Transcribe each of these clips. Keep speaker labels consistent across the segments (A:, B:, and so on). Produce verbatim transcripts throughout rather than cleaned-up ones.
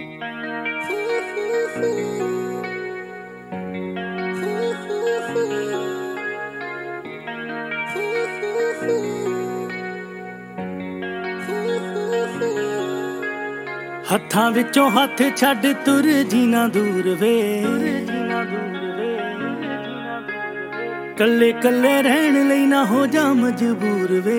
A: ਹੱਥਾਂ ਵਿੱਚੋਂ ਹੱਥ ਛੱਡ ਤੁਰ ਜੀਣਾ ਦੂਰ ਵੇ, ਕੱਲੇ ਕੱਲੇ ਰਹਿਣ ਲਈ ਨਾ ਹੋ ਜਾ ਮਜਬੂਰ ਵੇ।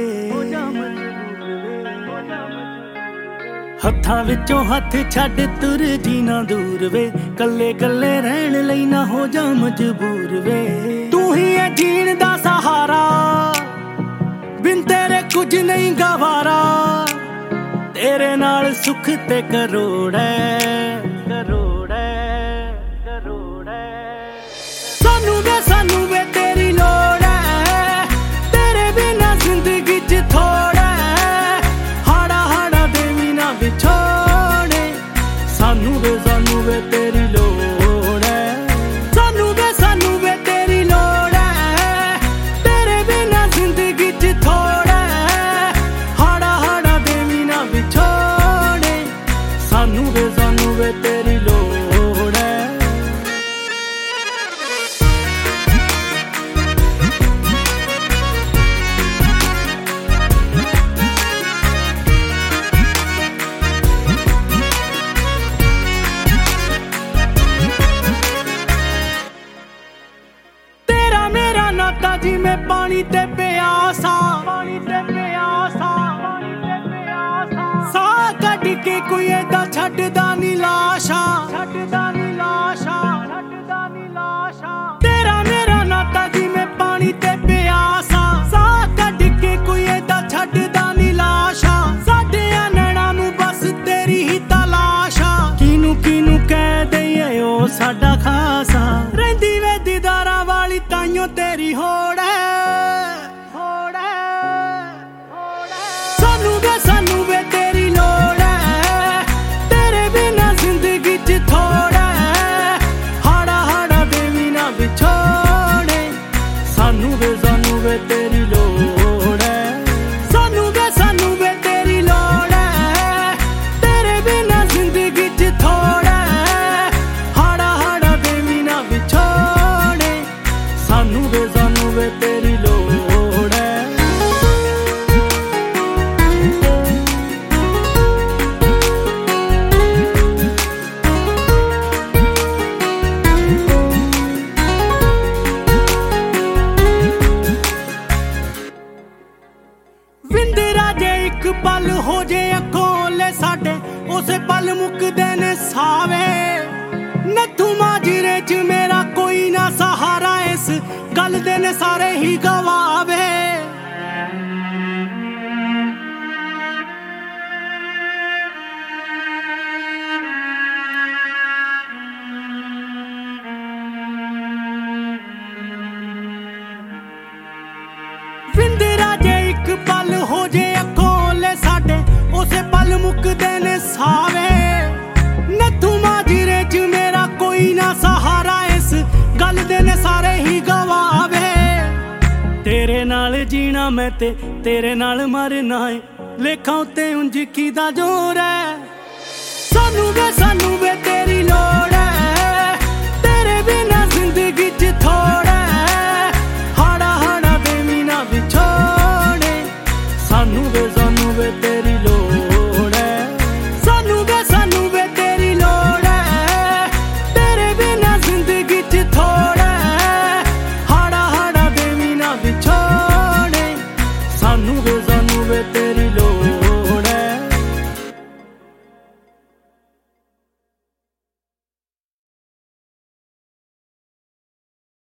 A: ਹੱਥਾਂ ਵਿੱਚੋਂ ਹੱਥ ਛੱਡ ਤੁਰ ਜੀਣਾ ਦੂਰ ਵੇ, ਕੱਲੇ ਕੱਲੇ ਰਹਿਣ ਲਈ ਨਾ ਹੋ ਜਾ ਮਜਬੂਰ ਵੇ। ਤੂੰ ਹੀ ਹੈ ਜੀਣ ਦਾ ਸਹਾਰਾ, ਬਿਨ ਤੇਰੇ ਕੁਝ ਨਹੀਂ ਗਵਾਰਾ, ਤੇਰੇ ਨਾਲ ਸੁੱਖ ਤੇ ਕਰੋੜ ਐ, ਕਰੋੜ ਐ, ਕਰੋੜ ਐ। ਸਾਨੂੰ ਵੇ ਸਾਨੂੰ ਵੇ ਤੇਰੀ ਲੋੜ ਐ, ਤੇਰੇ ਬਿਨਾਂ ਜ਼ਿੰਦਗੀ ਚ ਥੋੜ ਐ। ਹਾੜਾ ਹਾੜਾ ਦੇ ਵੀ ਨਾ ਵਿਛੋੜੇ, ਸਾਨੂੰ ਵੇ ਸਾਨੂੰ ਵੇ ਤੇਰੀ ਲੋੜ ਐ। ਸਾਨੂੰ ਵੇ ਸਾਨੂੰ ਵੇ ਤੇਰੀ ਲੋੜ ਐ, ਤੇਰੇ ਬਿਨਾਂ ਜ਼ਿੰਦਗੀ ਚ ਥੋੜ ਐ। ਹਾੜਾ ਹਾੜਾ ਦੇ ਵੀ ਨਾ ਵਿਛੋੜੇ, ਸਾਨੂੰ ਵੇ ਸਾਨੂੰ ਵੇ ਤੇਰੀ ਲੋੜ ਐ। ਤੇਰਾ ਮੇਰਾ ਨਾਤਾ ਜਿਵੇਂ ਪਾਣੀ ਤੇ ਪਿਆਸਾ, ਪਾਣੀ ਤੇ ਪਿਆਸਾ, ਪਾਣੀ ਤੇ ਪਿਆਸਾ। ਸਾਹ ਕੱਢ ਕੇ ਕੋਈ ਏਦਾਂ ਛੱਡਦਾ ਨੀ ਲਾਸ਼ਾ, ਛੱਡਦਾ ਨੀ ਲਾਸ਼ਾ, ਛੱਡਦਾ ਨੀ ਲਾਸ਼ਾ। ਤੇਰਾ ਮੇਰਾ ਨਾਤਾ ਜਿਵੇਂ ਪਾਣੀ ਤੇ ਪਿਆਸਾ, ਸਾਹ ਕੱਢ ਕੇ ਕੋਈ ਏਦਾਂ ਛੱਡਦਾ ਨੀ ਲਾਸ਼ਾ। ਸਾਡੇ ਨੈਣਾਂ ਨੂੰ ਬਸ ਤੇਰੀ ਹੀ ਤਲਾਸ਼ਾ, ਕਿਹਨੂੰ ਕਿਹਨੂੰ ਕਹਿ ਦਈਏ ਉਹ ਸਾਡਾ ਖਾਸਾ। ਰਹਿੰਦੀ ਵੇ ਦੀਦਾਰਾਂ ਵਾਲੀ ਤਾਈਓ ਤੇਰੀ ਹੋੜ ਐ, ਹੋੜ ਐ, ਹੋੜ ਐ। ਸਾਨੂੰ ਵੇ ਸਾਨੂੰ ਵੇ ਤੇਰੀ ਲੋੜ ਐ, ਤੇਰੇ ਬਿਨਾਂ ਜ਼ਿੰਦਗੀ ਚ ਥੋੜ ਐ। ਹਾੜਾ ਹਾੜਾ ਦੇ ਵੀ ਨਾ ਵਿਛੋੜੇ, ਸਾਨੂੰ ਵੇ ਸਾਨੂੰ ਵੇ ਤੇਰੀ ਲੋੜ ਐ। ਸਾਨੂੰ ਵੇ ਸਾਨੂੰ ਵੇ ਤੇਰੀ ਲੋੜ ਐ, ਤੇਰੇ ਬਿਨਾਂ ਜ਼ਿੰਦਗੀ ਚ ਥੋੜ ਐ। ਹਾੜਾ ਹਾੜਾ ਦੇ ਵੀ ਨਾ ਵਿਛੋੜੇ, ਸਾਨੂੰ ਵੇ ਸਾਨੂੰ ਵੇ ਤੇਰੀ ਲੋੜ ਐ। ਵਿੰਦਰਾ ਜੇ ਇੱਕ ਪਲ ਹੋ ਜੇ ਅੱਖੋਂ ਲੈ ਸਾਡੇ, ਉਸੇ ਪਲ ਮੁੱਕਦੇ ਨੇ ਸਾਵੇ। ਨੱਥੂ ਮਾਜਰੇ ਚ ਮੇਰਾ ਕੋਈ ਨਾ ਸਹਾਰਾ, ਇਸ ਗੱਲ ਦੇ ਨੇ ਸਾਰੇ ਹੀ ਗਵਾਵੇ। ਵਿੰਦਰਾ ਜੇ ਇੱਕ ਪਲ ਹੋ ਜੇ ਅੱਖੋਂ ਲੈ ਸਾਡੇ, ਉਸੇ ਪਲ ਮੁੱਕਦੇ ਨੇ ਸਾਵੇ। ਨੱਥੂ ਮਾਜਰੇ ਚ ਮੇਰਾ ਕੋਈ ਨਾ ਸਹਾਰਾ, ਇਸ ਗੱਲ ਦੇ ਨੇ ਸਾਰੇ ਹੀ ਗਵਾਵੇ। ਤੇਰੇ ਨਾਲ ਜੀਣਾ ਮੈਂ ਤੇ ਤੇਰੇ ਨਾਲ ਮਰਨਾ ਏ, ਲੇਖਾਂ ਉੱਤੇ ਉਂਝ ਕਿਹਦਾ ਜ਼ੋਰ ਐ। ਸਾਨੂੰ ਵੇ ਸਾਨੂੰ